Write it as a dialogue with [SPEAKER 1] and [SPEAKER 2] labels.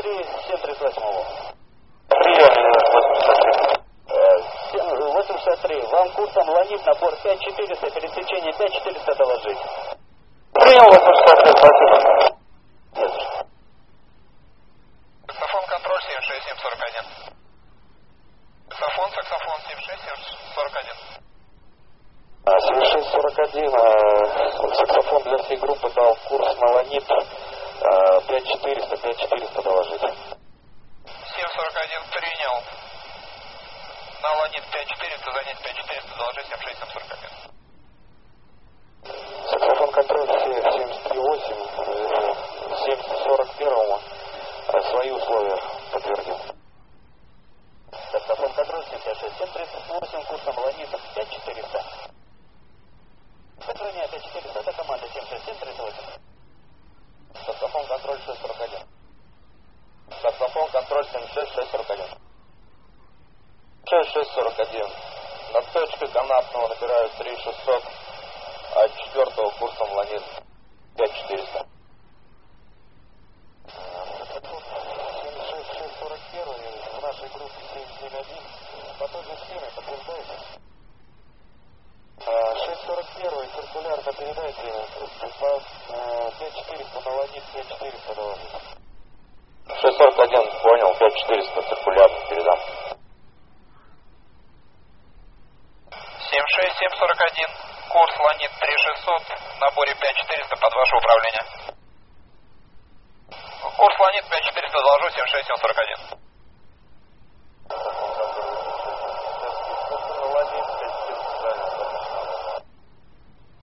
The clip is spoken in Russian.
[SPEAKER 1] 83, 738.
[SPEAKER 2] Прием,
[SPEAKER 1] 83. Вам курсом Ланит на борт 5400, пересечение 5400 доложить.
[SPEAKER 2] Принял 863, спасибо.
[SPEAKER 1] Нет.
[SPEAKER 3] Саксофон контроль 76741. Саксофон 76741.
[SPEAKER 2] 7641, саксофон для всей группы дал курс на Ланит 5400 доложить.
[SPEAKER 3] 741 принял. На Ланит 5400, занять 5400, доложи 76741.
[SPEAKER 2] Саксофон контроль 738, 741 свои условия подтвердил.
[SPEAKER 1] Саксофон контроль 76, 738, курсом Ланит 5400. Сохраняя 5400, это команда 76738.
[SPEAKER 2] Саксофон контроль 641. Саксофон контроль 76641. 6641. На точке канатного набирают 3600, а 4 курсом Ланит 5400. 76641 в нашей группе 771 по той же схеме подтверждается. 641 циркулярно передайте по 5400 на Ланит 5400 доложить. 641 понял, 5400 циркулярно передам.
[SPEAKER 3] 76741, курс Ланит 3600, в наборе 5400 под ваше управление. Курс Ланит 5400, доложу 76741.